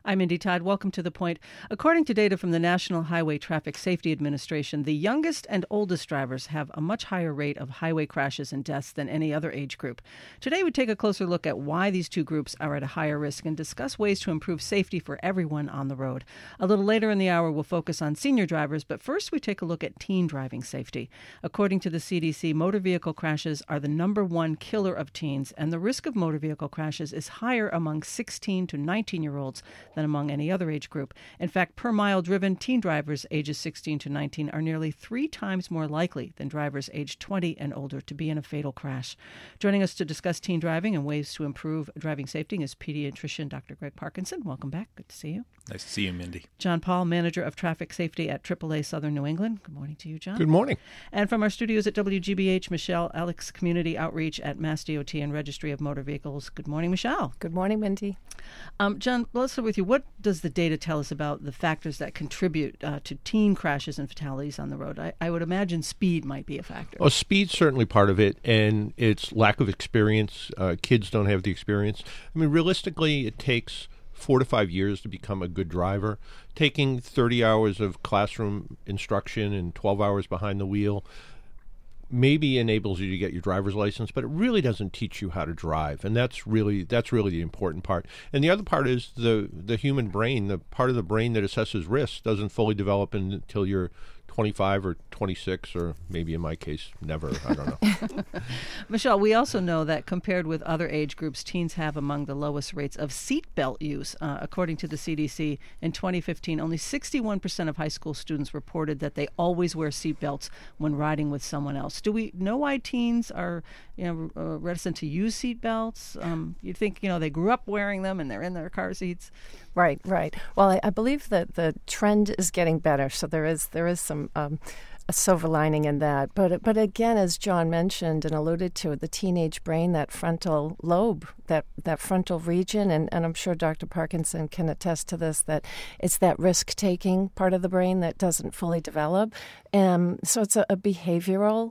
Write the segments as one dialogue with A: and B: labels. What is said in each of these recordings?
A: I'm Indy Todd. Welcome to The Point. According to data from the National Highway Traffic Safety Administration, the youngest and oldest drivers have a much higher rate of highway crashes and deaths than any other age group. Today, we take a closer look at why these two groups are at a higher risk and discuss ways to improve safety for everyone on the road. A little later in the hour, we'll focus on senior drivers, but first we take a look at teen driving safety. According to the CDC, motor vehicle crashes are the number one killer of teens, and the risk of motor vehicle crashes is higher among 16 to 19-year-olds than among any other age group. In fact, per mile driven, teen drivers ages 16 to 19 are nearly 3 times more likely than drivers aged 20 and older to be in a fatal crash. Joining us to discuss teen driving and ways to improve driving safety is pediatrician Dr. Greg Parkinson. Welcome back. Good to see you.
B: Nice to see you, Mindy.
A: John Paul, manager of traffic safety at AAA Southern New England. Good morning to you, John.
C: Good morning.
A: And from our studios at WGBH, Michelle Alex, community outreach at MassDOT and Registry of Motor Vehicles. Good morning, Michelle.
D: Good morning, Mindy.
A: John, let's start with you. What does the data tell us about the factors that contribute to teen crashes and fatalities on the road? I would imagine speed might be a factor.
C: Well, speed's certainly part of it, and it's lack of experience. Kids don't have the experience. I mean, realistically, it takes 4 to 5 years to become a good driver. Taking 30 hours of classroom instruction and 12 hours behind the wheel maybe enables you to get your driver's license, but it really doesn't teach you how to drive, and that's really the important part. And the other part is the human brain. The part of the brain that assesses risk doesn't fully develop until you're 25 or 26, or maybe in my case, never. I don't know.
A: Michelle, we also know that compared with other age groups, teens have among the lowest rates of seatbelt use. According to the CDC, in 2015, only 61% of high school students reported that they always wear seatbelts when riding with someone else. Do we know why teens are reticent to use seatbelts? You think they grew up wearing them and they're in their car seats?
D: Right. Well, I believe that the trend is getting better, so there is some a silver lining in that. But again, as John mentioned and alluded to, the teenage brain, that frontal lobe, that frontal region, and I'm sure Dr. Parkinson can attest to this, that it's that risk-taking part of the brain that doesn't fully develop. So it's a behavioral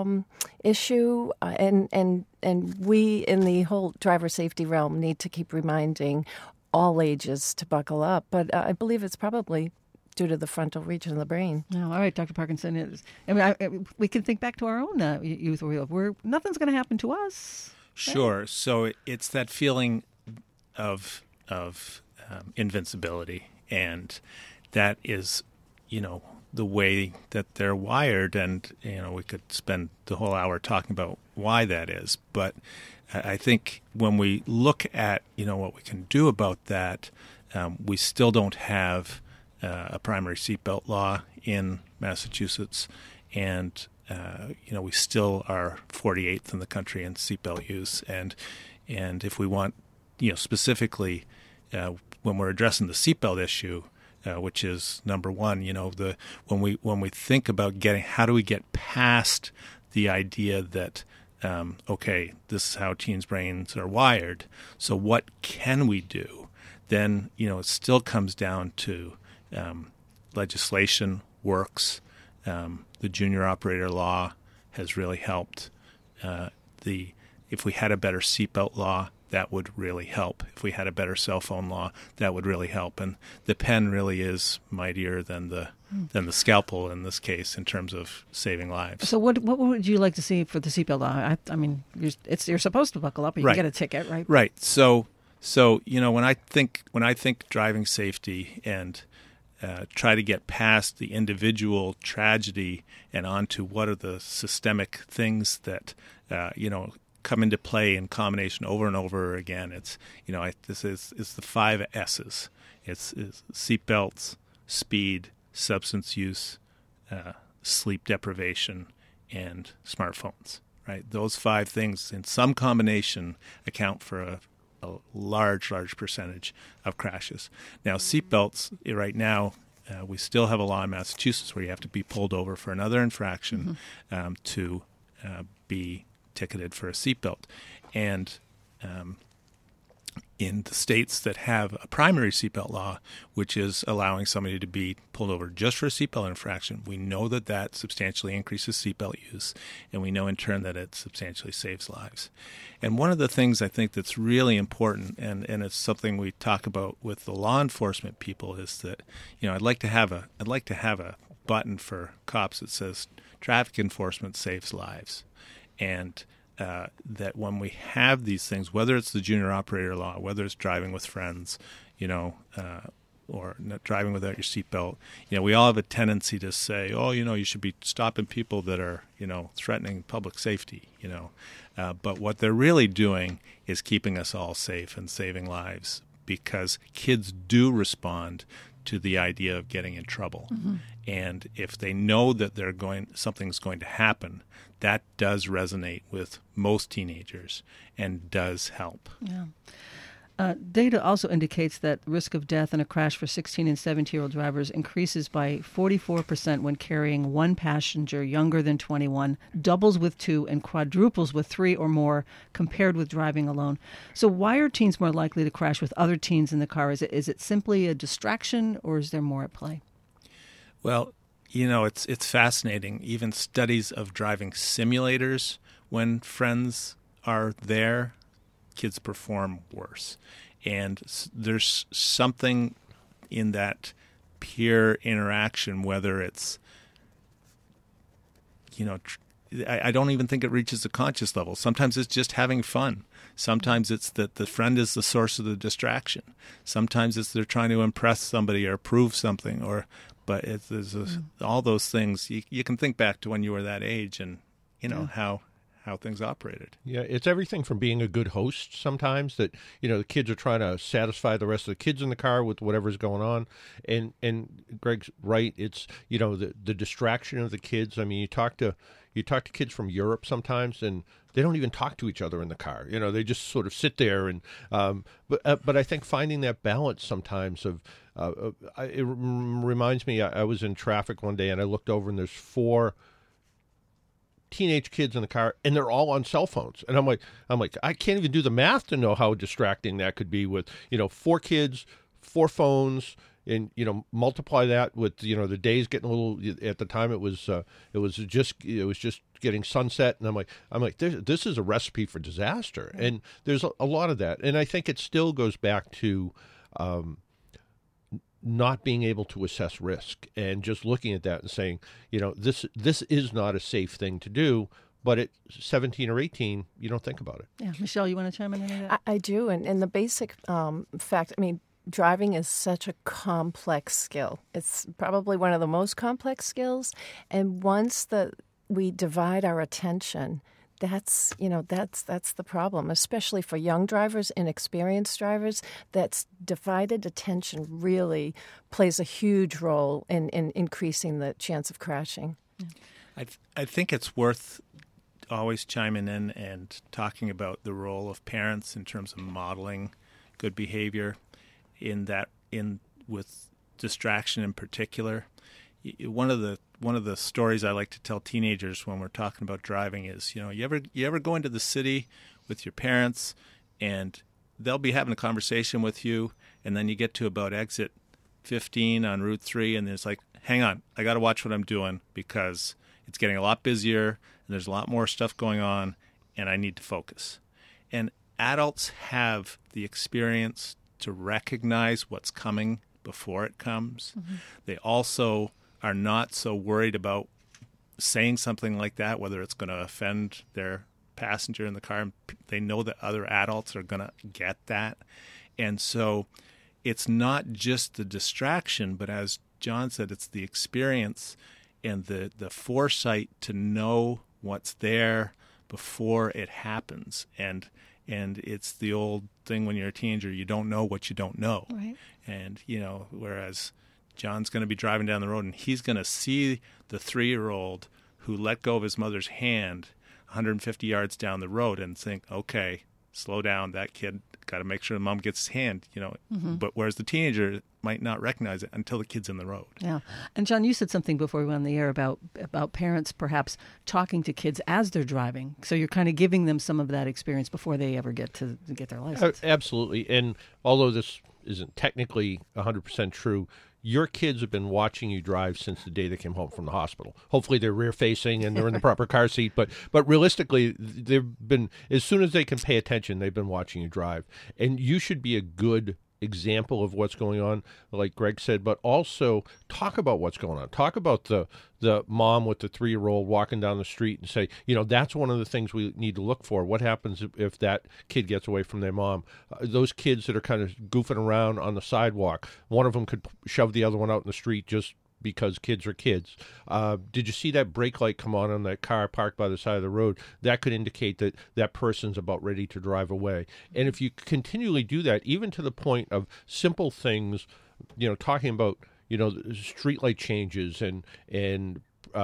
D: issue, and we in the whole driver safety realm need to keep reminding all ages to buckle up. But I believe it's probably due to the frontal region of the brain.
A: Oh, all right, Dr. Parkinson. We can think back to our own youth where nothing's going to happen to us.
B: Sure. Right? So it's that feeling of invincibility, and that is, the way that they're wired. And we could spend the whole hour talking about why that is, but I think when we look at what we can do about that, we still don't have a primary seatbelt law in Massachusetts, and we still are 48th in the country in seatbelt use. And if we want, specifically when we're addressing the seatbelt issue, which is number one, when we think about how do we get past the idea that this is how teens' brains are wired, so what can we do? Then, it still comes down to legislation works. The junior operator law has really helped. If we had a better seatbelt law, that would really help. If we had a better cell phone law, that would really help. And the pen really is mightier than the scalpel in this case in terms of saving lives.
A: So what would you like to see for the seatbelt law? I mean, you're supposed to buckle up, or you
B: right.
A: get a ticket, right?
B: Right. So when I think driving safety and try to get past the individual tragedy and onto what are the systemic things that come into play in combination over and over again. It's this is the 5 S's. It's seatbelts, speed, substance use, sleep deprivation, and smartphones. Right, those 5 things in some combination account for a large percentage of crashes. Now, seatbelts right now. We still have a law in Massachusetts where you have to be pulled over for another infraction to be ticketed for a seatbelt. And in the states that have a primary seatbelt law, which is allowing somebody to be pulled over just for a seatbelt infraction, we know that that substantially increases seatbelt use, and we know in turn that it substantially saves lives. And one of the things I think that's really important, and it's something we talk about with the law enforcement people, is that, I'd like to have a button for cops that says traffic enforcement saves lives, and that when we have these things, whether it's the junior operator law, whether it's driving with friends, or not driving without your seatbelt, we all have a tendency to say, you should be stopping people that are, threatening public safety, but what they're really doing is keeping us all safe and saving lives, because kids do respond to the idea of getting in trouble. Mm-hmm. And if they know that something's going to happen, that does resonate with most teenagers and does help.
A: Yeah. Data also indicates that risk of death in a crash for 16 and 17-year-old drivers increases by 44% when carrying one passenger younger than 21, doubles with 2, and quadruples with 3 or more compared with driving alone. So why are teens more likely to crash with other teens in the car? Is it simply a distraction, or is there more at play?
B: Well, it's fascinating. Even studies of driving simulators, when friends are there, kids perform worse. And there's something in that peer interaction, whether it's, I don't even think it reaches the conscious level. Sometimes it's just having fun. Sometimes it's that the friend is the source of the distraction. Sometimes it's they're trying to impress somebody or prove something, but all those things. You can think back to when you were that age and, how things operated.
C: Yeah, it's everything from being a good host sometimes that, the kids are trying to satisfy the rest of the kids in the car with whatever's going on. And Greg's right. It's, the distraction of the kids. I mean, you talk to kids from Europe sometimes, and they don't even talk to each other in the car. They just sort of sit there. And but I think finding that balance sometimes of it reminds me, I was in traffic one day and I looked over and there's 4 teenage kids in the car, and they're all on cell phones. And I'm like, I can't even do the math to know how distracting that could be with, 4 kids, 4 phones, and, multiply that with, the days getting a little, at the time it was just getting sunset. And I'm like, this is a recipe for disaster. And there's a lot of that. And I think it still goes back to, not being able to assess risk and just looking at that and saying, this is not a safe thing to do. But at 17 or 18, you don't think about it.
A: Yeah. Michelle, you want to chime in on that?
D: I do. And the basic fact, driving is such a complex skill. It's probably one of the most complex skills. And once we divide our attention, that's the problem, especially for young drivers, inexperienced drivers. That's divided attention really plays a huge role in increasing the chance of crashing.
B: Yeah. I think it's worth always chiming in and talking about the role of parents in terms of modeling good behavior with distraction in particular. One of the stories I like to tell teenagers when we're talking about driving is, you ever go into the city with your parents and they'll be having a conversation with you, and then you get to about exit 15 on Route 3, and it's like, hang on, I got to watch what I'm doing because it's getting a lot busier and there's a lot more stuff going on, and I need to focus. And adults have the experience to recognize what's coming before it comes. Mm-hmm. They also are not so worried about saying something like that, whether it's going to offend their passenger in the car. They know that other adults are going to get that. And so it's not just the distraction, but as John said, it's the experience and the foresight to know what's there before it happens. And it's the old thing when you're a teenager, you don't know what you don't know.
A: Right.
B: And, whereas John's going to be driving down the road and he's going to see the 3-year-old who let go of his mother's hand 150 yards down the road and think, okay, slow down, that kid got to make sure the mom gets his hand, But whereas the teenager might not recognize it until the kid's in the road.
A: Yeah. And John, you said something before we went on the air about parents perhaps talking to kids as they're driving. So you're kind of giving them some of that experience before they ever get to get their license.
C: Absolutely. And although this isn't technically 100% true, your kids have been watching you drive since the day they came home from the hospital. Hopefully they're rear-facing and they're in the proper car seat, but realistically, they've been, as soon as they can pay attention, they've been watching you drive. And you should be a good example of what's going on, like Greg said, but also talk about what's going on. Talk about the mom with the 3-year-old walking down the street and say, that's one of the things we need to look for. What happens if that kid gets away from their mom? Those kids that are kind of goofing around on the sidewalk, one of them could shove the other one out in the street just because kids are kids. Did you see that brake light come on that car parked by the side of the road? That could indicate that that person's about ready to drive away. And if you continually do that, even to the point of simple things, talking about, street light changes and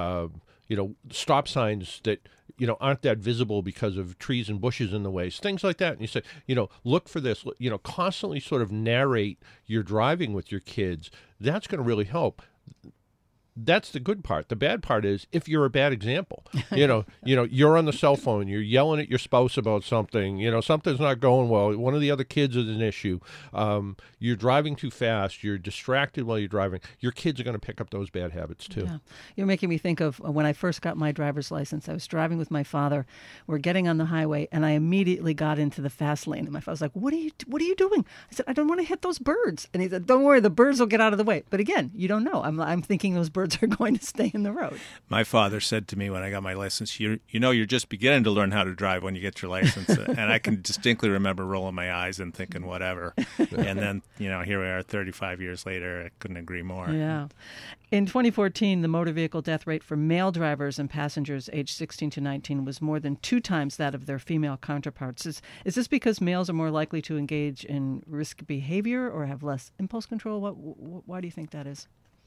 C: stop signs that, aren't that visible because of trees and bushes in the way, things like that. And you say, look for this, constantly sort of narrate your driving with your kids. That's going to really help. That's the good part. The bad part is if you're a bad example, you're on the cell phone, you're yelling at your spouse about something, something's not going well. One of the other kids is an issue. You're driving too fast. You're distracted while you're driving. Your kids are going to pick up those bad habits too. Yeah.
A: You're making me think of when I first got my driver's license. I was driving with my father. We're getting on the highway, and I immediately got into the fast lane. And my father was like, "What are you doing?" I said, "I don't want to hit those birds." And he said, "Don't worry, the birds will get out of the way." But again, you don't know. I'm thinking those birds are going to stay in the road.
B: My father said to me when I got my license, you're just beginning to learn how to drive when you get your license. And I can distinctly remember rolling my eyes and thinking whatever. And then, here we are 35 years later. I couldn't agree more.
A: Yeah. In 2014, the motor vehicle death rate for male drivers and passengers aged 16 to 19 was more than 2 times that of their female counterparts. Is this because males are more likely to engage in risk behavior or have less impulse control? Why do you think that is?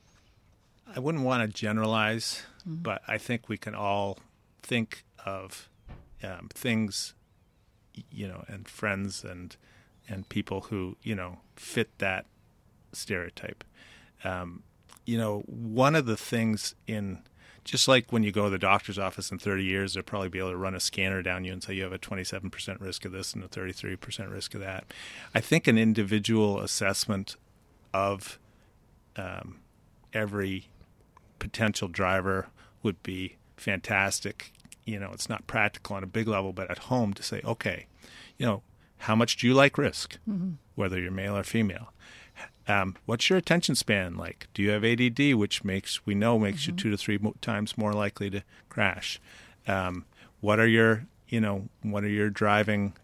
B: I wouldn't want to generalize, but I think we can all think of things, and friends and people who, fit that stereotype. One of the things just like when you go to the doctor's office in 30 years, they'll probably be able to run a scanner down you and say you have a 27% risk of this and a 33% risk of that. I think an individual assessment of every potential driver would be fantastic. It's not practical on a big level, but at home to say, okay, how much do you like risk, whether you're male or female? What's your attention span like? Do you have ADD, which we know makes you 2 to 3 times more likely to crash? What are your driving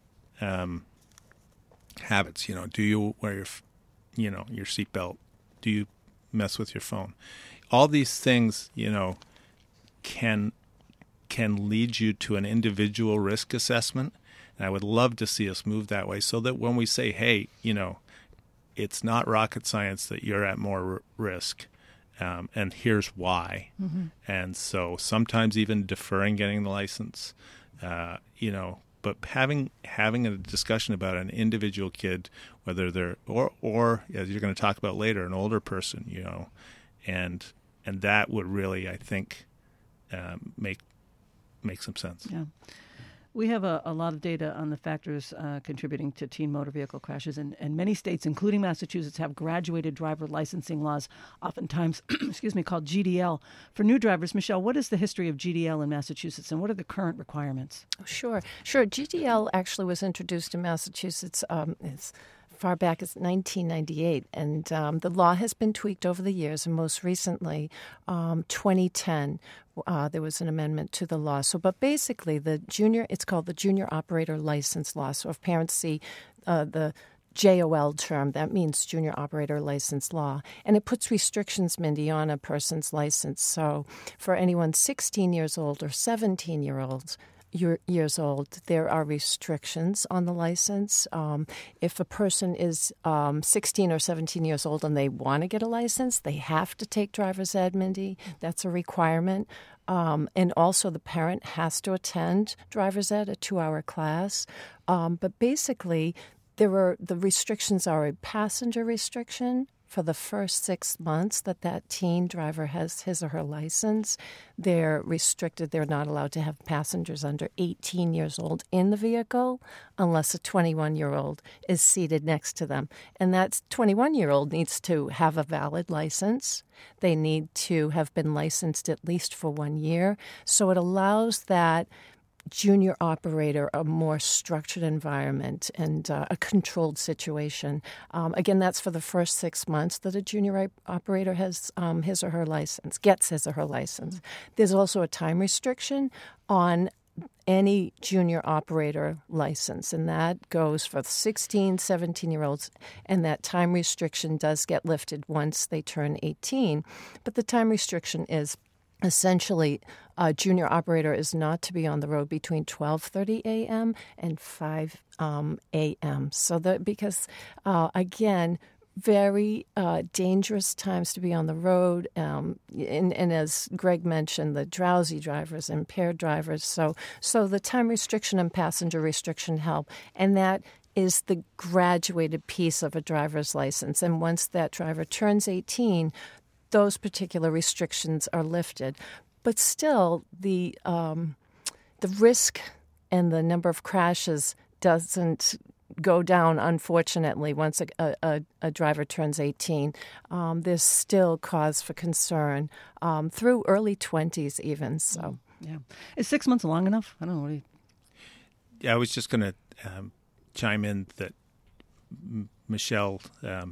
B: habits? Do you wear your seatbelt? Do you mess with your phone? All these things, can lead you to an individual risk assessment. And I would love to see us move that way so that when we say, hey, it's not rocket science that you're at more risk, and here's why. And so sometimes even deferring getting the license, but having a discussion about an individual kid, whether they're or as you're going to talk about later, an older person, and that would really, I think, make some sense.
A: Yeah. We have a lot of data on the factors contributing to teen motor vehicle crashes, and many states, including Massachusetts, have graduated driver licensing laws, oftentimes, called GDL. For new drivers, Michelle, what is the history of GDL in Massachusetts, and what are the current requirements?
D: Sure. GDL actually was introduced in Massachusetts as far back as 1998, and the law has been tweaked over the years, and most recently, 2010, there was an amendment to the law. But basically, it's called the Junior Operator License Law. So if parents see the JOL term, that means Junior Operator License Law. And it puts restrictions, Mindy, on a person's license. So for anyone 16 years old or 17 years old, there are restrictions on the license. If a person is 16 or 17 years old and they want to get a license, they have to take driver's ed, Mindy. That's a requirement. And also the parent has to attend driver's ed, a 2-hour class. But basically, the restrictions are a passenger restriction for the first 6 months that teen driver has his or her license. They're restricted. They're not allowed to have passengers under 18 years old in the vehicle unless a 21-year-old is seated next to them. And that 21-year-old needs to have a valid license. They need to have been licensed at least for 1 year. So it allows that junior operator a more structured environment and a controlled situation. Again, that's for the first 6 months that a junior operator has his or her license, gets his or her license. There's also a time restriction on any junior operator license, and that goes for 16, 17-year-olds, and that time restriction does get lifted once they turn 18. But the time restriction is essentially, a junior operator is not to be on the road between 12:30 a.m. and 5 a.m. So that because, again, very dangerous times to be on the road. And as Greg mentioned, the drowsy drivers, impaired drivers. So the time restriction and passenger restriction help. And that is the graduated piece of a driver's license. And once that driver turns 18, those particular restrictions are lifted. But still, the risk and the number of crashes doesn't go down, unfortunately, once a driver turns 18. There's still cause for concern through early 20s even. So,
A: yeah. Is 6 months long enough? I don't know.
B: Yeah, I was just going to chime in that, Michelle,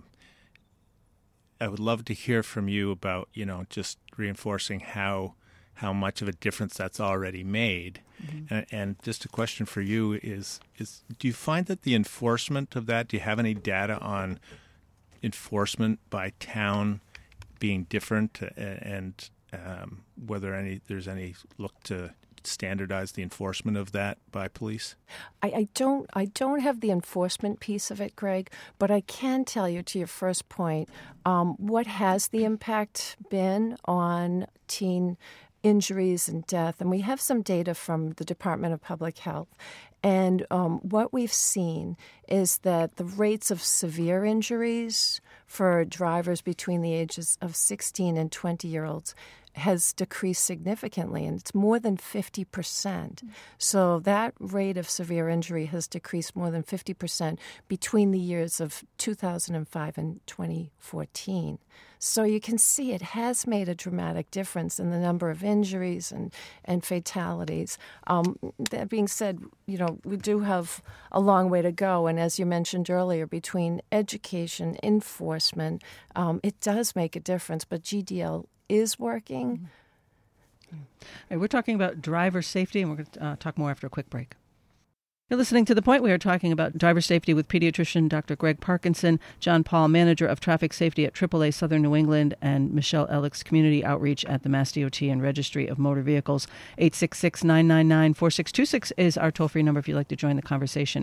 B: I would love to hear from you about, just reinforcing how much of a difference that's already made. Mm-hmm. And just a question for you is do you find that the enforcement of that, do you have any data on enforcement by town being different, and whether there's any look to standardize the enforcement of that by police?
D: I don't have the enforcement piece of it, Greg, but I can tell you, to your first point, what has the impact been on teen injuries and death. And we have some data from the Department of Public Health. And what we've seen is that the rates of severe injuries for drivers between the ages of 16 and 20-year-olds has decreased significantly, and it's more than 50%. So that rate of severe injury has decreased more than 50% between the years of 2005 and 2014. So you can see it has made a dramatic difference in the number of injuries and fatalities. That being said, we do have a long way to go. And as you mentioned earlier, between education, enforcement, it does make a difference. But GDL is working.
A: Right, we're talking about driver safety, and we're going to talk more after a quick break. You're listening to The Point. We are talking about driver safety with pediatrician Dr. Greg Parkinson, John Paul, manager of traffic safety at AAA Southern New England, and Michelle Ellicks, community outreach at the Mass DOT and Registry of Motor Vehicles. 866-999-4626 is our toll-free number if you'd like to join the conversation.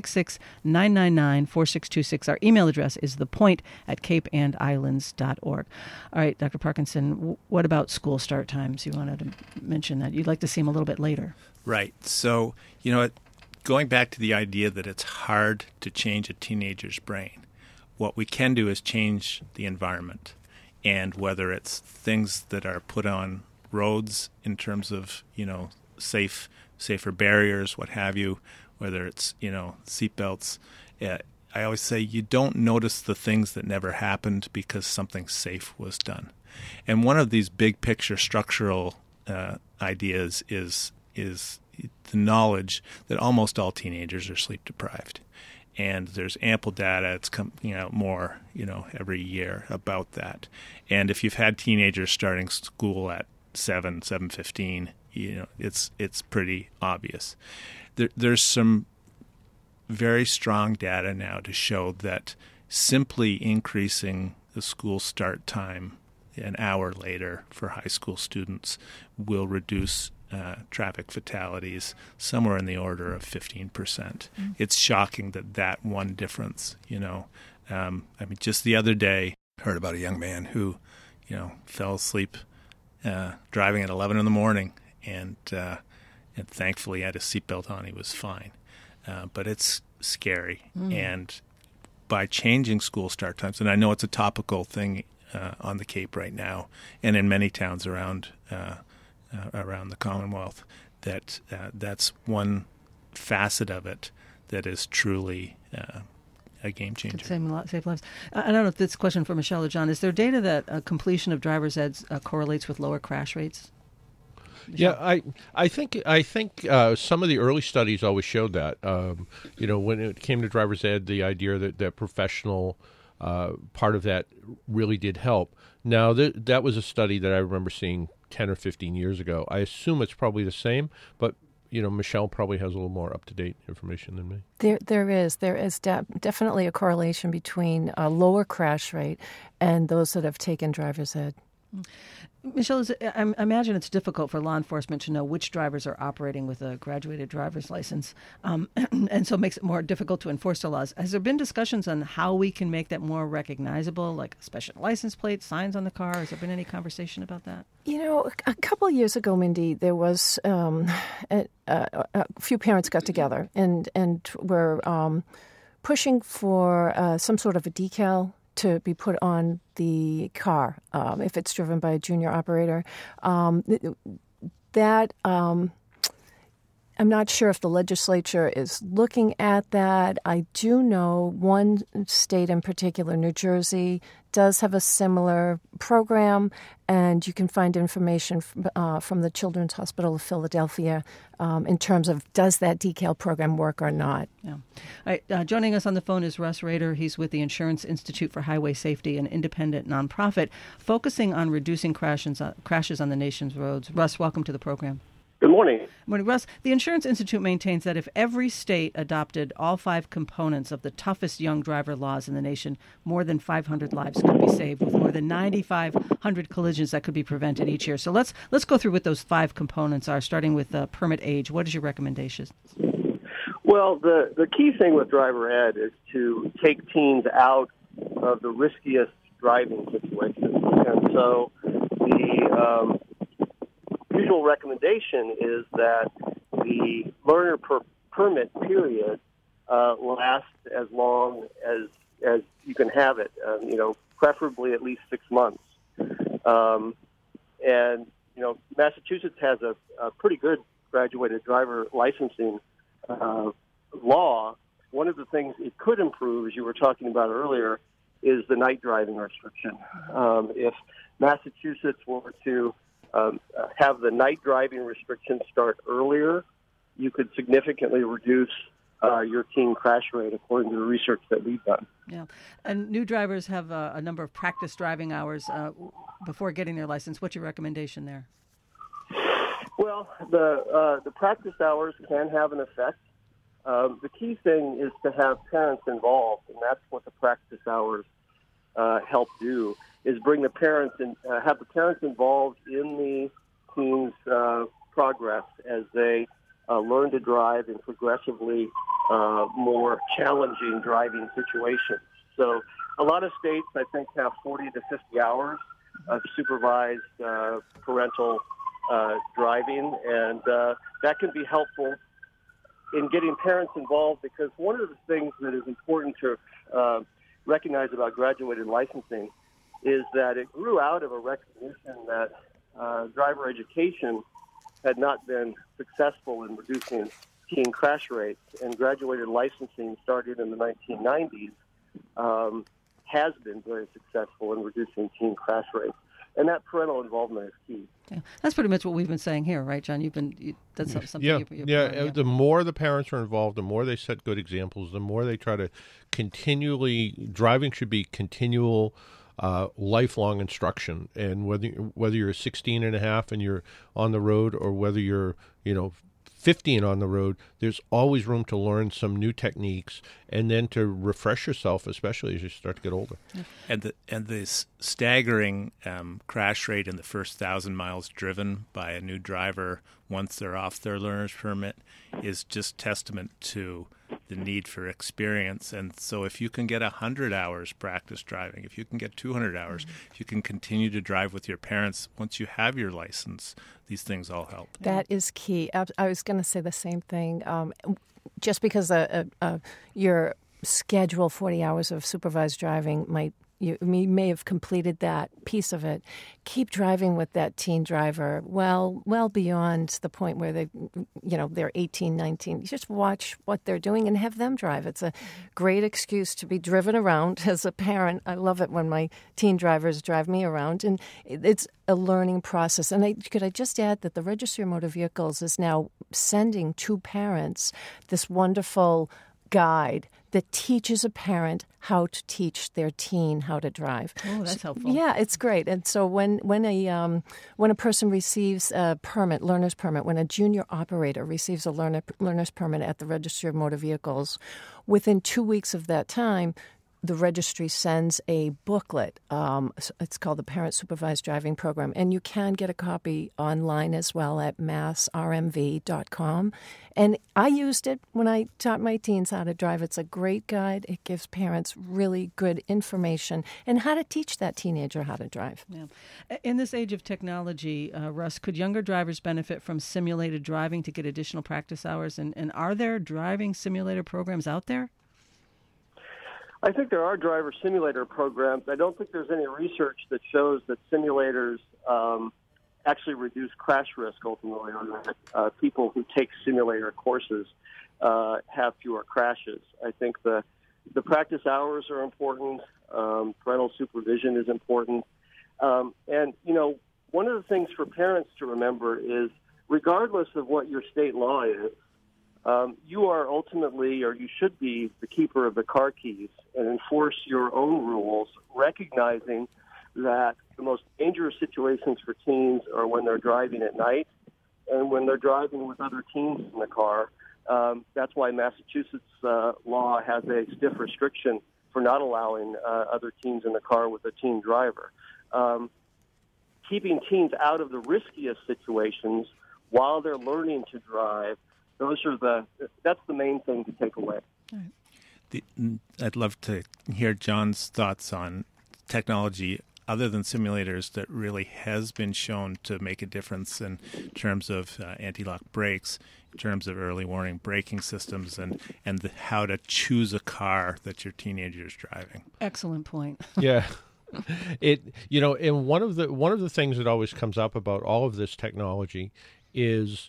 A: 866-999-4626. Our email address is thepoint@capeandislands.org. All right, Dr. Parkinson, what about school start times? You wanted to mention that. You'd like to see them a little bit later.
B: Right. So, going back to the idea that it's hard to change a teenager's brain, what we can do is change the environment. And whether it's things that are put on roads in terms of, safer barriers, what have you, whether it's, seatbelts, I always say you don't notice the things that never happened because something safe was done. And one of these big picture structural ideas is the knowledge that almost all teenagers are sleep deprived. And there's ample data. It's coming out more, every year about that. And if you've had teenagers starting school at 7:15, it's pretty obvious. There's some very strong data now to show that simply increasing the school start time an hour later for high school students will reduce traffic fatalities somewhere in the order of 15%. Mm-hmm. It's shocking that one difference, just the other day, heard about a young man who, fell asleep driving at 11 in the morning and thankfully had a seatbelt on. He was fine. But it's scary. And by changing school start times, and I know it's a topical thing on the Cape right now, and in many towns around the Commonwealth, that's one facet of it that is truly a game changer.
A: Save lives. I don't know if this is a question for Michelle or John. Is there data that completion of driver's eds correlates with lower crash rates? Michelle?
C: Yeah, I think some of the early studies always showed that. When it came to driver's ed, the idea that professional part of that really did help. Now, that was a study that I remember seeing 10 or 15 years ago. I assume it's probably the same, but Michelle probably has a little more up-to-date information than me.
D: There is definitely a correlation between a lower crash rate and those that have taken driver's ed.
A: Michelle, I imagine it's difficult for law enforcement to know which drivers are operating with a graduated driver's license, and so it makes it more difficult to enforce the laws. Has there been discussions on how we can make that more recognizable, like special license plates, signs on the car? Has there been any conversation about that?
D: A couple of years ago, Mindy, there was a few parents got together and were pushing for some sort of a decal to be put on the car if it's driven by a junior operator. I'm not sure if the legislature is looking at that. I do know one state in particular, New Jersey, does have a similar program, and you can find information from the Children's Hospital of Philadelphia in terms of does that decal program work or not.
A: Yeah. All right, joining us on the phone is Russ Rader. He's with the Insurance Institute for Highway Safety, an independent nonprofit focusing on reducing crashes on the nation's roads. Russ, welcome to the program.
E: Good morning.
A: Morning, Russ. The Insurance Institute maintains that if every state adopted all 5 components of the toughest young driver laws in the nation, more than 500 lives could be saved, with more than 9,500 collisions that could be prevented each year. So let's go through what those 5 components are, starting with permit age. What is your recommendation?
E: Well, the key thing with driver ed is to take teens out of the riskiest driving situations. And so the usual recommendation is that the learner permit period lasts as long as you can have it, preferably at least 6 months. Massachusetts has a pretty good graduated driver licensing law. One of the things it could improve, as you were talking about earlier, is the night driving restriction. If Massachusetts were to have the night driving restrictions start earlier, you could significantly reduce your teen crash rate, according to the research that we've done.
A: Yeah, and new drivers have a number of practice driving hours before getting their license. What's your recommendation there?
E: Well, the practice hours can have an effect. The key thing is to have parents involved, and that's what the practice hours help do. Is bring the parents and have the parents involved in the teens' progress as they learn to drive in progressively more challenging driving situations. So a lot of states, I think, have 40 to 50 hours of supervised parental driving, and that can be helpful in getting parents involved, because one of the things that is important to recognize about graduated licensing is that it grew out of a recognition that driver education had not been successful in reducing teen crash rates, and graduated licensing started in the 1990s has been very successful in reducing teen crash rates. And that parental involvement is key.
A: Yeah. That's pretty much what we've been saying here, right, John? That's something.
C: Yeah. The more the parents are involved, the more they set good examples, the more they try to continually. Driving should be continual, lifelong instruction. And whether you're 16 and a half and you're on the road, or whether you're 50 and on the road, there's always room to learn some new techniques and then to refresh yourself, especially as you start to get older.
B: And this staggering crash rate in the first 1,000 miles driven by a new driver once they're off their learner's permit is just testament to the need for experience. And so if you can get 100 hours practice driving, if you can get 200 hours, if you can continue to drive with your parents once you have your license, these things all help.
D: That is key. I was going to say the same thing. Just because your schedule 40 hours of supervised driving you may have completed that piece of it. Keep driving with that teen driver well beyond the point where they're 18, 19. You just watch what they're doing and have them drive. It's a great excuse to be driven around as a parent. I love it when my teen drivers drive me around, and it's a learning process. And could I just add that the Registry of Motor Vehicles is now sending to parents this wonderful guide that teaches a parent how to teach their teen how to drive.
A: Oh, that's helpful.
D: Yeah, it's great. And so when a person receives a permit, learner's permit, when a junior operator receives a learner's permit at the Registry of Motor Vehicles, within 2 weeks of that time, the registry sends a booklet. It's called the Parent Supervised Driving Program, and you can get a copy online as well at massrmv.com. And I used it when I taught my teens how to drive. It's a great guide. It gives parents really good information and how to teach that teenager how to drive.
A: Yeah. In this age of technology, Russ, could younger drivers benefit from simulated driving to get additional practice hours? And are there driving simulator programs out there?
E: I think there are driver simulator programs. I don't think there's any research that shows that simulators actually reduce crash risk ultimately, or that people who take simulator courses have fewer crashes. I think the practice hours are important. Parental supervision is important. And, one of the things for parents to remember is regardless of what your state law is, you are ultimately, or you should be, the keeper of the car keys and enforce your own rules, recognizing that the most dangerous situations for teens are when they're driving at night and when they're driving with other teens in the car. That's why Massachusetts law has a stiff restriction for not allowing other teens in the car with a teen driver. Keeping teens out of the riskiest situations while they're learning to drive, that's the main thing to take away.
B: I'd love to hear John's thoughts on technology other than simulators that really has been shown to make a difference in terms of anti-lock brakes, in terms of early warning braking systems, and how to choose a car that your teenager is driving.
A: Excellent point.
C: Yeah. And one of the things that always comes up about all of this technology is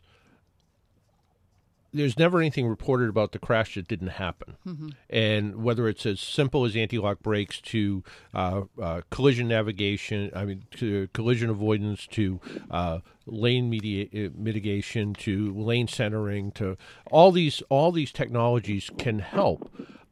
C: there's never anything reported about the crash that didn't happen. Mm-hmm. And whether it's as simple as anti-lock brakes to collision navigation, to collision avoidance, to lane mitigation, to lane centering, to all these technologies can help.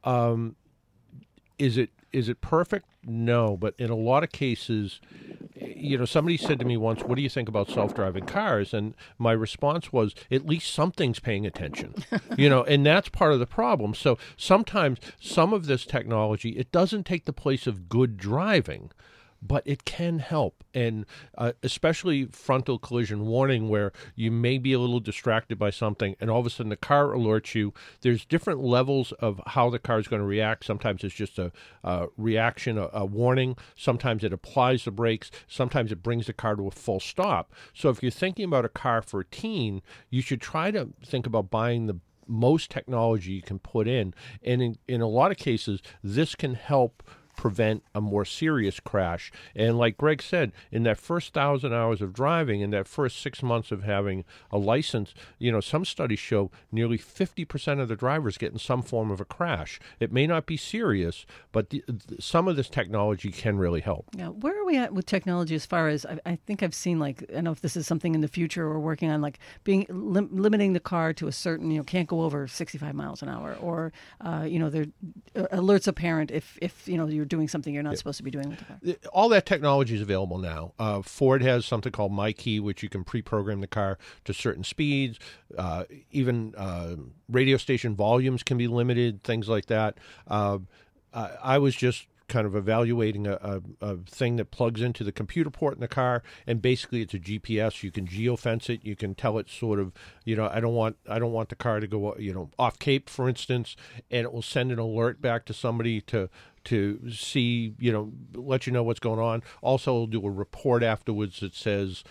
C: Is it perfect? No, but in a lot of cases, somebody said to me once, "What do you think about self-driving cars?" And my response was, "At least something's paying attention," and that's part of the problem. So sometimes some of this technology, it doesn't take the place of good driving, but it can help, and especially frontal collision warning, where you may be a little distracted by something, and all of a sudden the car alerts you. There's different levels of how the car is going to react. Sometimes it's just a reaction, a warning. Sometimes it applies the brakes. Sometimes it brings the car to a full stop. So if you're thinking about a car for a teen, you should try to think about buying the most technology you can put in. And in a lot of cases, this can help prevent a more serious crash. And like Greg said, in that first 1,000 hours of driving, in that first 6 months of having a license, some studies show nearly 50% of the drivers get in some form of a crash. It may not be serious, but some of this technology can really help.
A: Yeah, where are we at with technology as far as, I think I've seen, I don't know if this is something in the future we're working on, being limiting the car to a certain, can't go over 65 miles an hour, or, there alerts a parent if you're doing something you're not supposed to be doing with the car.
C: All that technology is available now. Ford has something called MyKey, which you can pre-program the car to certain speeds. Even radio station volumes can be limited, things like that. I was just kind of evaluating a thing that plugs into the computer port in the car, and basically it's a GPS. You can geofence it. You can tell it sort of, I don't want the car to go, off Cape, for instance, and it will send an alert back to somebody to see, let you know what's going on. Also, it'll do a report afterwards that says,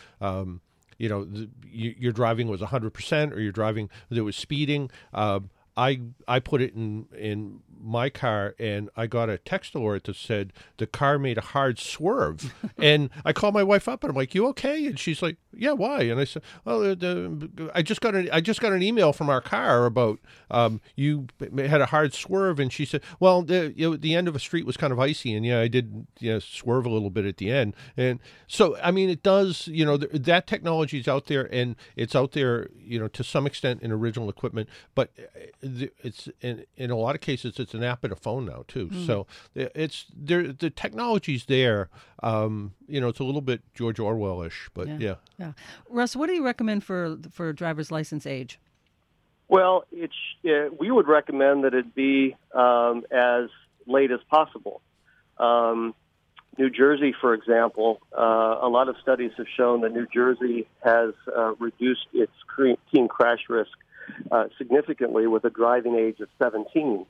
C: your driving was 100%, or your driving that was speeding. I put it in my car, and I got a text alert that said the car made a hard swerve. And I called my wife up, and I'm like, "You okay?" And she's like, "Yeah, why?" And I said, "Well, I just got an email from our car about you had a hard swerve." And she said, "Well, the end of a street was kind of icy, and I did swerve a little bit at the end." And so, I mean, it does. That technology is out there, and it's out there, to some extent in original equipment, but it's in a lot of cases it's an app and a phone now too. So it's there. The technology's there. It's a little bit George Orwell-ish, but yeah.
A: Russ, what do you recommend for driver's license age?
E: Well, we would recommend that it be as late as possible. New Jersey, for example, a lot of studies have shown that New Jersey has reduced its teen crash risk significantly with a driving age of 17.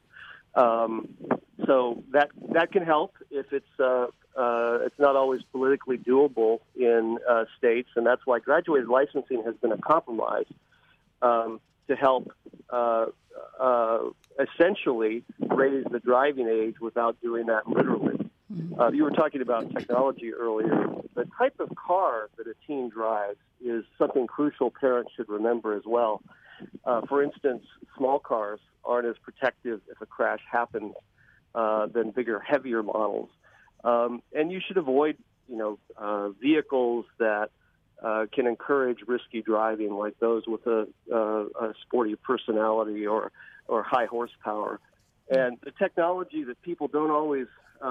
E: So that can help if it's not always politically doable in states, and that's why graduated licensing has been a compromise to help essentially raise the driving age without doing that literally. You were talking about technology earlier. The type of car that a teen drives is something crucial parents should remember as well. For instance, small cars aren't as protective if a crash happens than bigger, heavier models. And you should avoid, vehicles that can encourage risky driving, like those with a sporty personality or high horsepower. And the technology that people don't always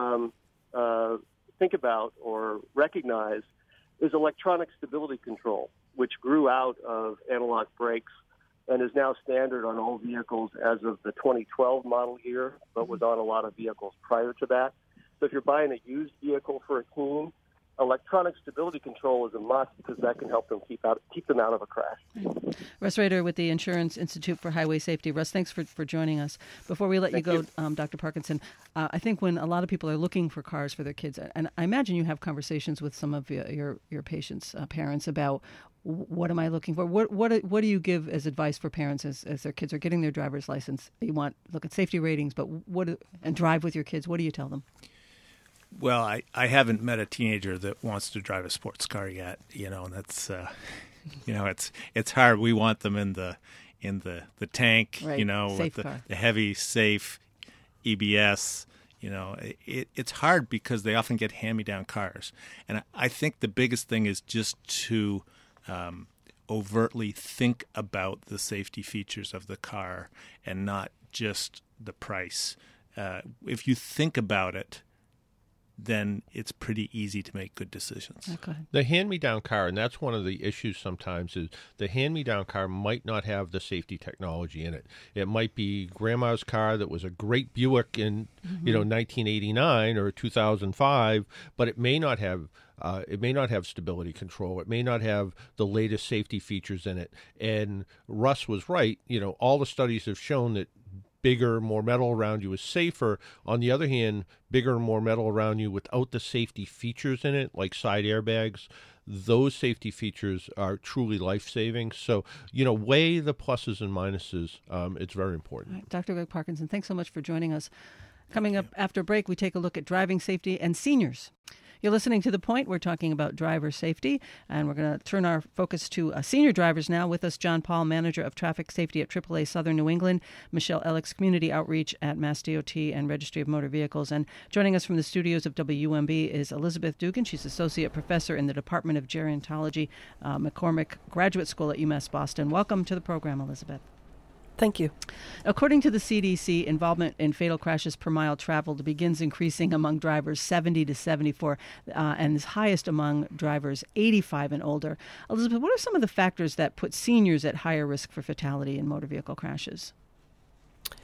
E: think about or recognize is electronic stability control, which grew out of analog brakes and is now standard on all vehicles as of the 2012 model year, but was on a lot of vehicles prior to that. So if you're buying a used vehicle for a teen, electronic stability control is a must because that can help them keep them out of a crash.
A: Russ Rader with the Insurance Institute for Highway Safety. Russ, thanks for joining us. Before we let you go, Dr. Parkinson, I think when a lot of people are looking for cars for their kids, and I imagine you have conversations with some of your patients' parents about what am I looking for? What do you give as advice for parents as their kids are getting their driver's license? You want to look at safety ratings, but and drive with your kids. What do you tell them?
B: Well, I haven't met a teenager that wants to drive a sports car yet. And that's it's hard. We want them in the tank,
A: right.
B: With the heavy, safe EBS. It's hard because they often get hand-me-down cars, and I think the biggest thing is just to overtly think about the safety features of the car and not just the price. If you think about it, then it's pretty easy to make good decisions.
A: Okay.
C: The hand-me-down car, and that's one of the issues sometimes, is the hand-me-down car might not have the safety technology in it. It might be grandma's car that was a great Buick in 1989 or 2005, but it may not have stability control. It may not have the latest safety features in it. And Russ was right. All the studies have shown that bigger, more metal around you is safer. On the other hand, bigger and more metal around you without the safety features in it, like side airbags, those safety features are truly life-saving. So, weigh the pluses and minuses. It's very important.
A: Right. Dr. Greg Parkinson, thanks so much for joining us. Coming up after break, we take a look at driving safety and seniors. You're listening to The Point. We're talking about driver safety, and we're going to turn our focus to senior drivers now. With us, John Paul, Manager of Traffic Safety at AAA Southern New England, Michelle Elix, Community Outreach at MassDOT and Registry of Motor Vehicles. And joining us from the studios of WUMB is Elizabeth Dugan. She's Associate Professor in the Department of Gerontology, McCormick Graduate School at UMass Boston. Welcome to the program, Elizabeth.
F: Thank you.
A: According to the CDC, involvement in fatal crashes per mile traveled begins increasing among drivers 70 to 74 and is highest among drivers 85 and older. Elizabeth, what are some of the factors that put seniors at higher risk for fatality in motor vehicle crashes?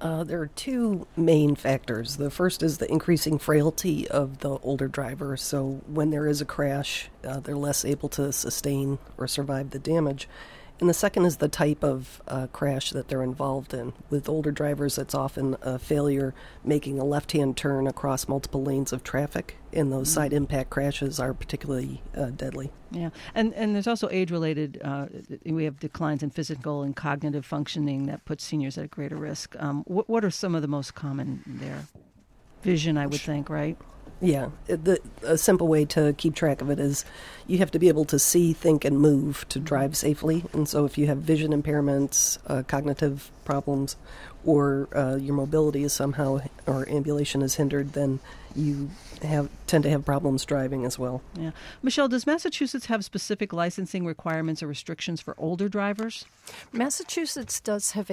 F: There are two main factors. The first is the increasing frailty of the older driver. So when there is a crash, they're less able to sustain or survive the damage. And the second is the type of crash that they're involved in. With older drivers, it's often a failure making a left-hand turn across multiple lanes of traffic, and those side impact crashes are particularly deadly.
A: Yeah, and there's also age-related, we have declines in physical and cognitive functioning that puts seniors at greater risk. What are some of the most common there? Vision, I would think, right?
F: Yeah, a simple way to keep track of it is you have to be able to see, think, and move to drive safely. And so if you have vision impairments, cognitive problems, or your mobility is somehow, or ambulation is hindered, then you tend to have problems driving as well.
A: Yeah. Michelle, does Massachusetts have specific licensing requirements or restrictions for older drivers?
D: Massachusetts does have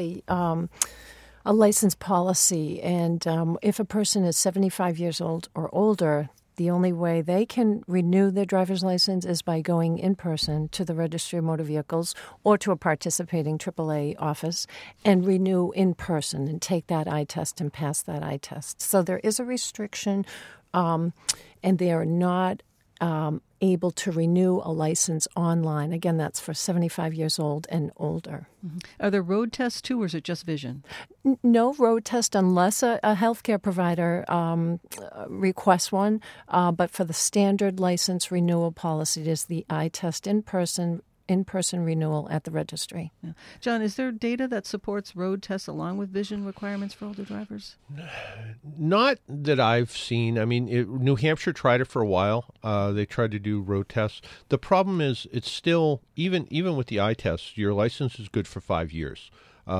D: a license policy, and if a person is 75 years old or older, the only way they can renew their driver's license is by going in person to the Registry of Motor Vehicles or to a participating AAA office and renew in person and take that eye test and pass that eye test. So there is a restriction, and they are not able to renew a license online. Again, that's for 75 years old and older.
A: Mm-hmm. Are there road tests too, or is it just vision?
D: No road test unless a healthcare provider requests one. But for the standard license renewal policy, it is the eye test in person renewal at the registry.
A: Yeah. John, is there data that supports road tests along with vision requirements for older drivers?
C: Not that I've seen. I mean, New Hampshire tried it for a while. They tried to do road tests. The problem is it's still, even with the eye test, your license is good for 5 years.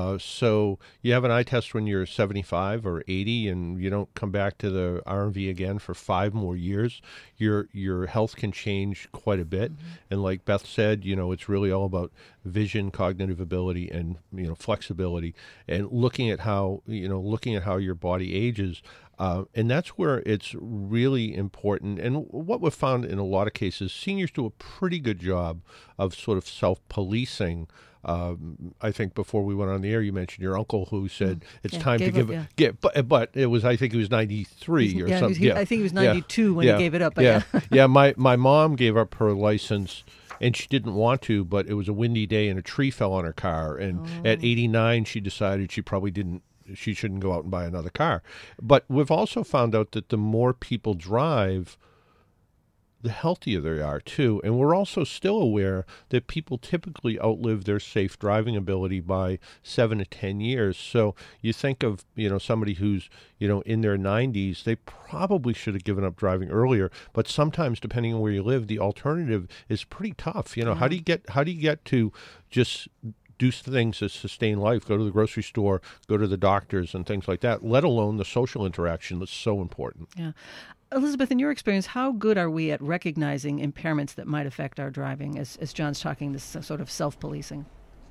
C: So you have an eye test when you're 75 or 80 and you don't come back to the RMV again for 5 more years. Your health can change quite a bit. Mm-hmm. And like Beth said, it's really all about vision, cognitive ability, and, flexibility, and looking at how your body ages. And that's where it's really important. And what we've found in a lot of cases, seniors do a pretty good job of sort of self-policing. I think before we went on the air, you mentioned your uncle who said it's time to give it. But it was, I think he was 93 or something.
A: I think he was 92 when he gave it up.
C: Yeah. My mom gave up her license, and she didn't want to, but it was a windy day and a tree fell on her car. And at 89, she decided she shouldn't go out and buy another car. But we've also found out that the more people drive, the healthier they are, too. And we're also still aware that people typically outlive their safe driving ability by 7 to 10 years. So you think of, somebody who's, in their 90s, they probably should have given up driving earlier. But sometimes, depending on where you live, the alternative is pretty tough. How do you get to just do things to sustain life, go to the grocery store, go to the doctors and things like that, let alone the social interaction that's so important.
A: Yeah. Elizabeth, in your experience, how good are we at recognizing impairments that might affect our driving, as John's talking, this sort of self-policing?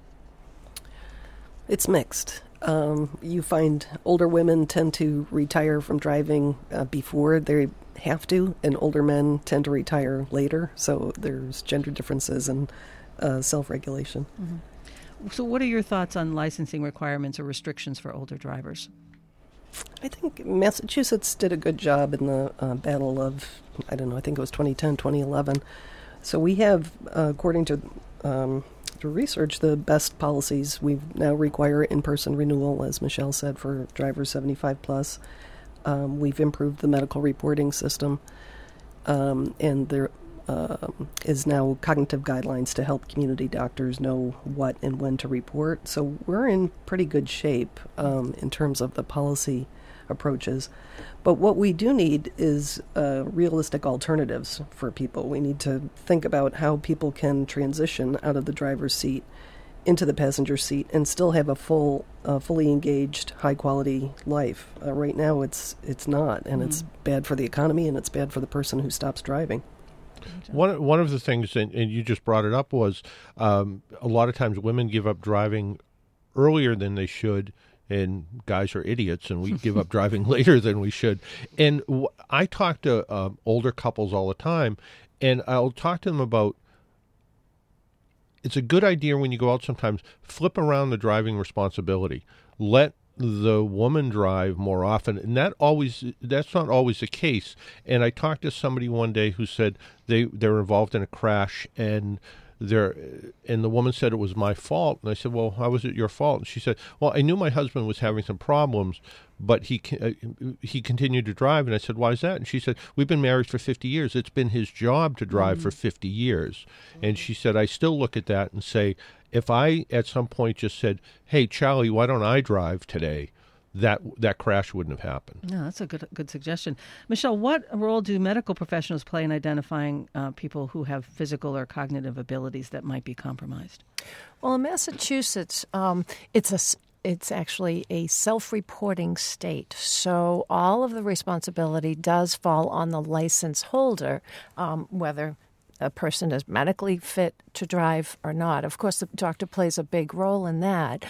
F: It's mixed. You find older women tend to retire from driving before they have to, and older men tend to retire later. So there's gender differences in self-regulation.
A: Mm-hmm. So what are your thoughts on licensing requirements or restrictions for older drivers?
F: I think Massachusetts did a good job in the battle of, I think it was 2010, 2011. So we have, according to research, the best policies. We now require in-person renewal, as Michelle said, for drivers 75 plus. We've improved the medical reporting system, and there is now cognitive guidelines to help community doctors know what and when to report. So we're in pretty good shape in terms of the policy approaches. But what we do need is realistic alternatives for people. We need to think about how people can transition out of the driver's seat into the passenger seat and still have a fully engaged, high-quality life. Right now it's not, and it's bad for the economy, and it's bad for the person who stops driving.
C: One of the things, and you just brought it up, was a lot of times women give up driving earlier than they should, and guys are idiots, and we give up driving later than we should. And I talk to older couples all the time, and I'll talk to them about, it's a good idea when you go out sometimes, flip around the driving responsibility. Let the woman drive more often, and that's not always the case. And I talked to somebody one day who said they were involved in a crash, and the woman said it was my fault. And I said, well, how was it your fault? And she said, well, I knew my husband was having some problems, but he continued to drive. And I said, why is that? And she said, we've been married for 50 years. It's been his job to drive for 50 years. And she said, I still look at that and say, if I at some point just said, hey, Charlie, why don't I drive today? That crash wouldn't have happened.
A: No, that's a good suggestion. Michelle, what role do medical professionals play in identifying people who have physical or cognitive abilities that might be compromised?
D: Well, in Massachusetts, it's actually a self-reporting state. So all of the responsibility does fall on the license holder, whether a person is medically fit to drive or not. Of course, the doctor plays a big role in that.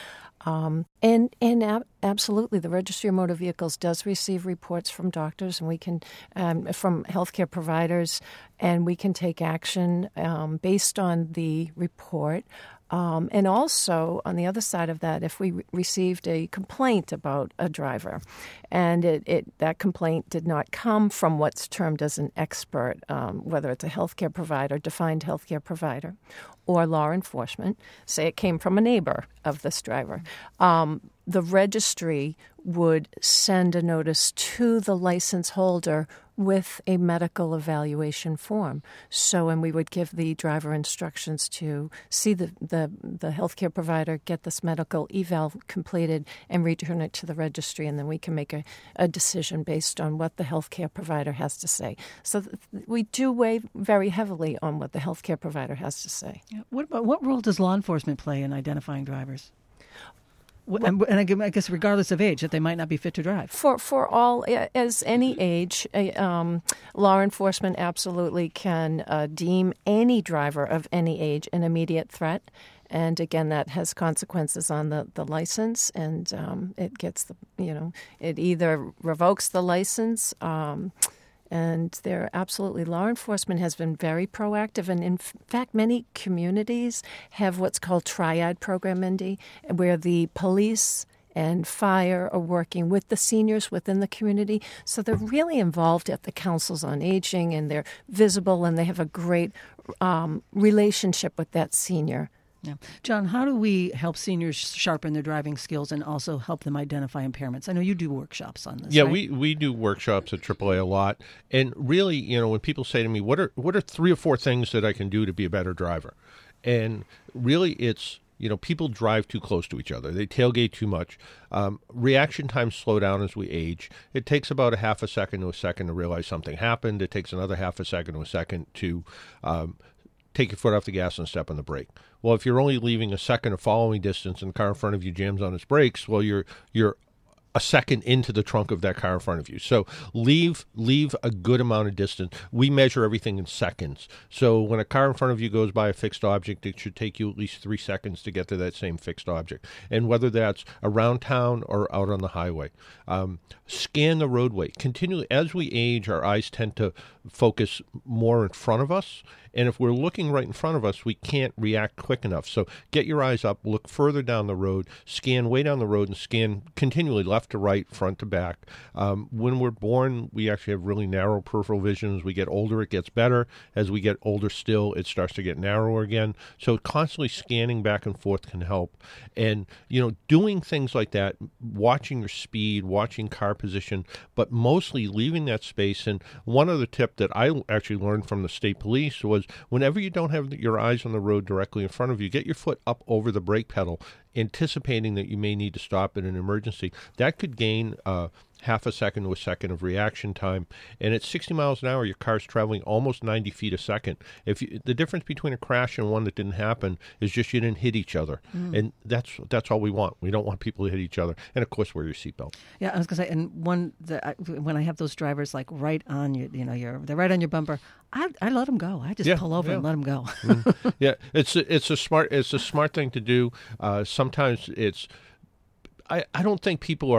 D: Absolutely, the Registry of Motor Vehicles does receive reports from doctors, and we can, from healthcare providers, and we can take action based on the report. And also, on the other side of that, if we received a complaint about a driver, and that complaint did not come from what's termed as an expert, whether it's a healthcare provider, defined healthcare provider, or law enforcement, say it came from a neighbor of this driver, the registry would send a notice to the license holder with a medical evaluation form. And we would give the driver instructions to see the healthcare provider, get this medical eval completed, and return it to the registry, and then we can make a decision based on what the healthcare provider has to say. So we do weigh very heavily on what the healthcare provider has to say.
A: Yeah. What role does law enforcement play in identifying drivers? And I guess regardless of age, that they might not be fit to drive.
D: For all, as any age, law enforcement absolutely can deem any driver of any age an immediate threat. And again, that has consequences on the license, and it gets it either revokes the license. And law enforcement has been very proactive. And in fact, many communities have what's called triad program, Mindy, where the police and fire are working with the seniors within the community. So they're really involved at the councils on aging, and they're visible, and they have a great relationship with that senior.
A: Yeah. John, how do we help seniors sharpen their driving skills and also help them identify impairments? I know you do workshops on this.
C: Yeah,
A: right?
C: we do workshops at AAA a lot. And really, when people say to me, what are 3 or 4 things that I can do to be a better driver? And really it's, people drive too close to each other. They tailgate too much. Reaction times slow down as we age. It takes about a half a second to a second to realize something happened. It takes another half a second to a second to take your foot off the gas and step on the brake. Well, if you're only leaving a second of following distance and the car in front of you jams on its brakes, well, you're a second into the trunk of that car in front of you. So leave a good amount of distance. We measure everything in seconds. So when a car in front of you goes by a fixed object, it should take you at least 3 seconds to get to that same fixed object. And whether that's around town or out on the highway. Scan the roadway. Continually, as we age, our eyes tend to focus more in front of us. And if we're looking right in front of us, we can't react quick enough. So get your eyes up, look further down the road, scan way down the road, and scan continually left to right, front to back. When we're born, we actually have really narrow peripheral vision. As we get older, it gets better. As we get older still, it starts to get narrower again. So constantly scanning back and forth can help. And, doing things like that, watching your speed, watching car position, but mostly leaving that space. And one other tip that I actually learned from the state police was whenever you don't have your eyes on the road directly in front of you, get your foot up over the brake pedal, anticipating that you may need to stop in an emergency. That could gain half a second to a second of reaction time. And at 60 miles an hour, your car's traveling almost 90 feet a second. The difference between a crash and one that didn't happen is just you didn't hit each other. And that's all we want. We don't want people to hit each other. And, of course, wear your seatbelt.
A: Yeah, I was going to say, and when I have those drivers like right on you, they're right on your bumper, I let them go. I just pull over and let them go.
C: Yeah, it's a smart thing to do. Sometimes I don't think people are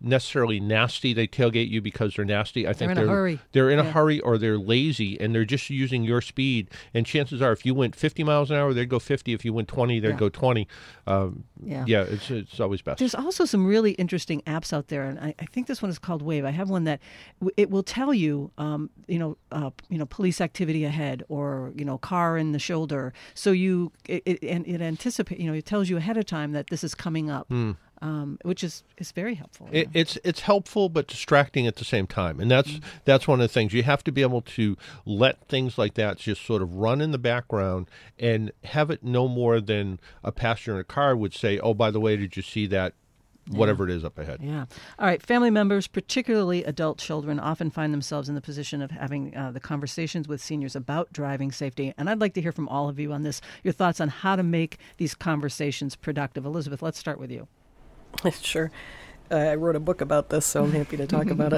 C: necessarily nasty. They tailgate you because they're nasty. I think
A: they're in a hurry.
C: They're in a hurry, or they're lazy, and they're just using your speed. And chances are, if you went 50 miles an hour, they'd go 50. If you went 20, they'd go 20. It's always best.
A: There's also some really interesting apps out there, and I think this one is called Wave. I have one that it will tell you, police activity ahead, or car in the shoulder. So it anticipates. It tells you ahead of time that this is coming up. Which is very helpful.
C: It's helpful but distracting at the same time, and that's one of the things. You have to be able to let things like that just sort of run in the background and have it no more than a passenger in a car would say, "Oh, by the way, did you see that?" Whatever it is up ahead.
A: Yeah. All right. Family members, particularly adult children, often find themselves in the position of having the conversations with seniors about driving safety. And I'd like to hear from all of you on this, your thoughts on how to make these conversations productive. Elizabeth, let's start with you.
F: Sure. I wrote a book about this, so I'm happy to talk about it.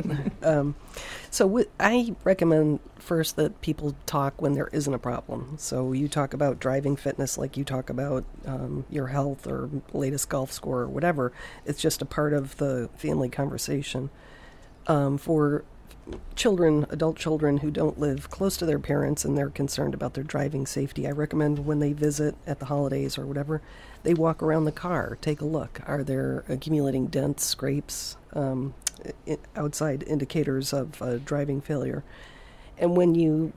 F: I recommend first that people talk when there isn't a problem. So you talk about driving fitness like you talk about your health or latest golf score or whatever. It's just a part of the family conversation. For adult children who don't live close to their parents and they're concerned about their driving safety, I recommend when they visit at the holidays or whatever, they walk around the car, take a look. Are there accumulating dents, scrapes, outside indicators of driving failure? And when you,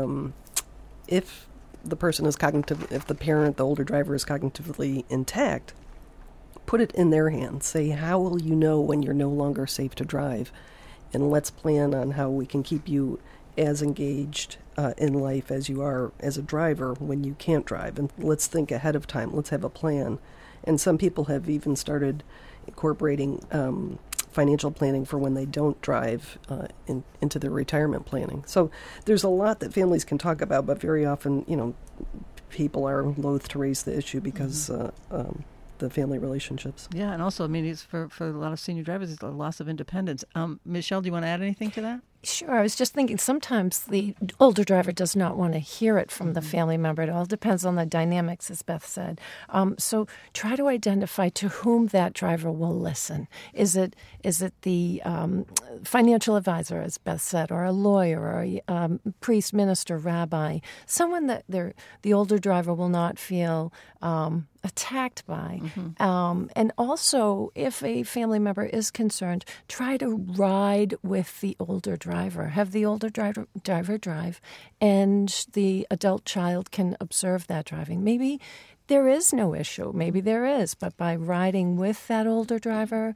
F: if the person is if the parent, the older driver is cognitively intact, put it in their hands. Say, how will you know when you're no longer safe to drive? And let's plan on how we can keep you as engaged in life as you are as a driver when you can't drive. And let's think ahead of time. Let's have a plan. And some people have even started incorporating financial planning for when they don't drive into their retirement planning. So there's a lot that families can talk about, but very often, people are loath to raise the issue because the family relationships.
A: Yeah, and also, it's for a lot of senior drivers, it's a loss of independence. Michelle, do you want to add anything to that?
D: Sure. I was just thinking sometimes the older driver does not want to hear it from the family member. It all depends on the dynamics, as Beth said. So try to identify to whom that driver will listen. Is it the financial advisor, as Beth said, or a lawyer, or a priest, minister, rabbi, someone that the older driver will not feel attacked by. And also, if a family member is concerned, try to ride with the older driver. Have the older driver drive, and the adult child can observe that driving. Maybe there is no issue. Maybe there is, but by riding with that older driver,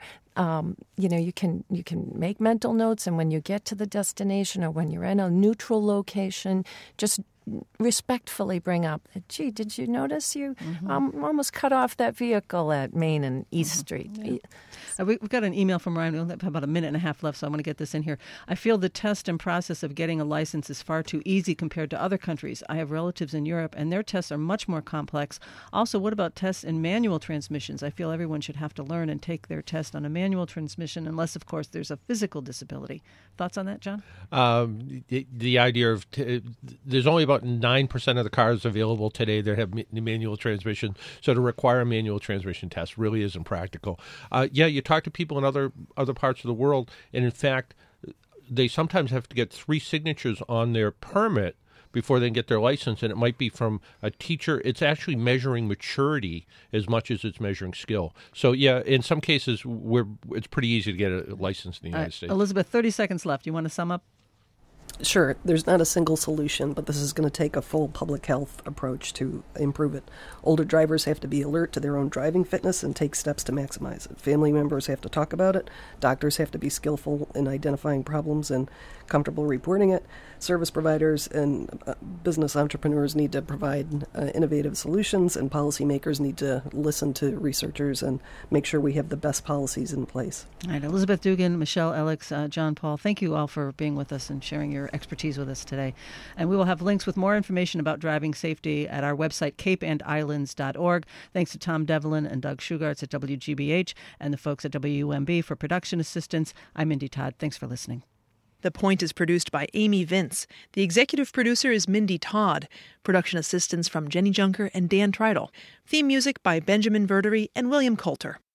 D: you can make mental notes, and when you get to the destination or when you're in a neutral location, just respectfully bring up, gee, did you notice you almost cut off that vehicle at Main and East Street?
A: Yeah. We've got an email from Ryan. We only have about a minute and a half left, so I want to get this in here. I feel the test and process of getting a license is far too easy compared to other countries. I have relatives in Europe, and their tests are much more complex. Also, what about tests in manual transmissions? I feel everyone should have to learn and take their test on a manual transmission, unless, of course, there's a physical disability. Thoughts on that, John?
C: The idea of there's only about 9% of the cars available today that have manual transmission, so to require a manual transmission test really isn't practical. You talk to people in other parts of the world, and in fact, they sometimes have to get 3 signatures on their permit before they can get their license, and it might be from a teacher. It's actually measuring maturity as much as it's measuring skill. So, in some cases, it's pretty easy to get a license in the United States.
A: Elizabeth, 30 seconds left. You want to sum up?
F: Sure, there's not a single solution, but this is going to take a full public health approach to improve it. Older drivers have to be alert to their own driving fitness and take steps to maximize it. Family members have to talk about it. Doctors have to be skillful in identifying problems and comfortable reporting it. Service providers and business entrepreneurs need to provide innovative solutions, and policymakers need to listen to researchers and make sure we have the best policies in place.
A: All right, Elizabeth Dugan, Michelle Alex, John Paul, thank you all for being with us and sharing your expertise with us today. And we will have links with more information about driving safety at our website, capeandislands.org. Thanks to Tom Devlin and Doug Shugarts at WGBH and the folks at WUMB for production assistance. I'm Mindy Todd. Thanks for listening.
G: The Point is produced by Amy Vince. The executive producer is Mindy Todd. Production assistance from Jenny Junker and Dan Treidel. Theme music by Benjamin Verdery and William Coulter.